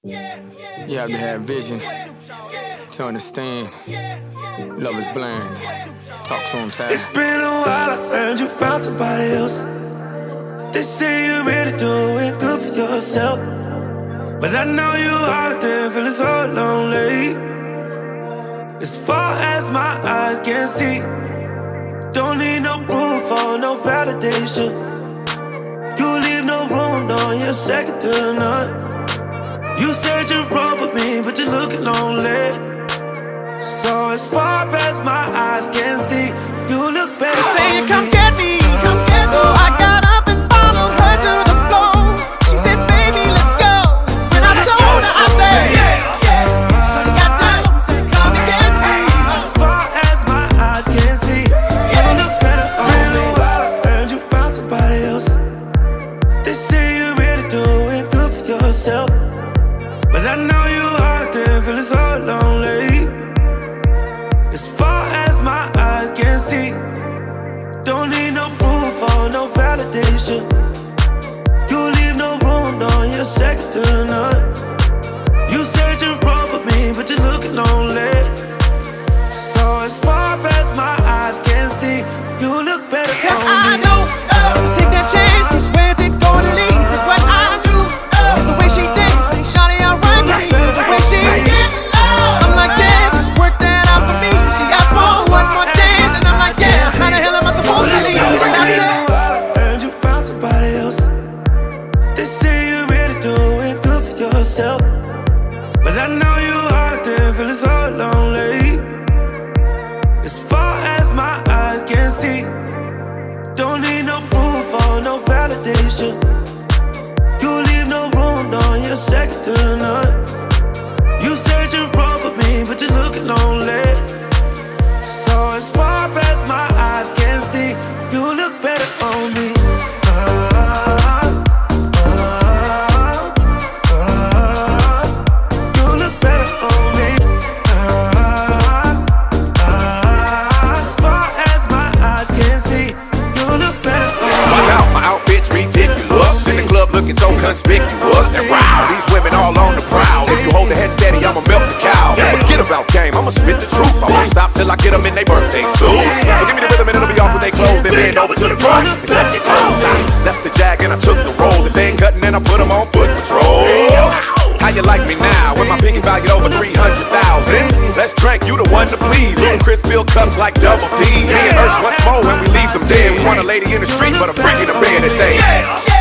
You have to have vision to understand. Love is blind. Talk to him, Ty. It's been a while, I heard you found somebody else. They say you're ready to do it good for yourself, but I know you out there feeling so lonely. As far as my eyes can see, don't need no proof or no validation. You leave no room, no, you're second to none. You said you're wrong for me, but you're looking lonely. So as far as my eyes can see, you look better. She's saying, come get me, come get me. So I got up and followed her to the floor. She said, baby, let's go. When I told her, I said, yeah. She got down and said, come and get me. As far as my eyes can see, you look better on me. I heard you found somebody else. They say you're ready to do it good for yourself, but I know you out there feeling so lonely. As far as my eyes can see, don't need no proof or no validation. You leave no room, no, you're second to none. You said you're wrong for me, but you're looking lonely. So as far as my eyes can see, you look better on me. I know, take that chance, just where's it gonna lead? That's what I do, it's the way she thinks, shawty alright with me. The way she get I'm like, yeah, just work that out for me. She asked for one more dance, and I'm like, yeah, how the hell am I supposed to leave? And I said, I heard you found somebody else. They say you're ready to do it good for yourself, but I know you out there feeling so lonely. As far as my eyes can see, don't need no proof or no validation. You leave no room, no, you're second to none. You said you're wrong for me, but you're looking lonely. So as far as my eyes can see, you look better on me. You look better on me. As far as my eyes can see, you look better on me. Watch out, my outfit's ridiculous. In the club looking so conspicuous. And wow, these women all on the prowl. If you hold the head steady, I'ma milk the cow. Forget about game, I'ma spit the truth. I won't stop till I get them in their birthday suits. So give me the rhythm and it'll be off with their clothes. Then bend over to the front and touch your toes. I left the jag and I took the rolls. If they ain't cutting, then I put them on foot patrol. How you like me now, when my pinky's valued over 300,000? Let's drink, you the one to please. Little Chris fill cups like double D. Me and Ursh once more when we leave some dead. We want a lady in the street, but a freak in the bed that say,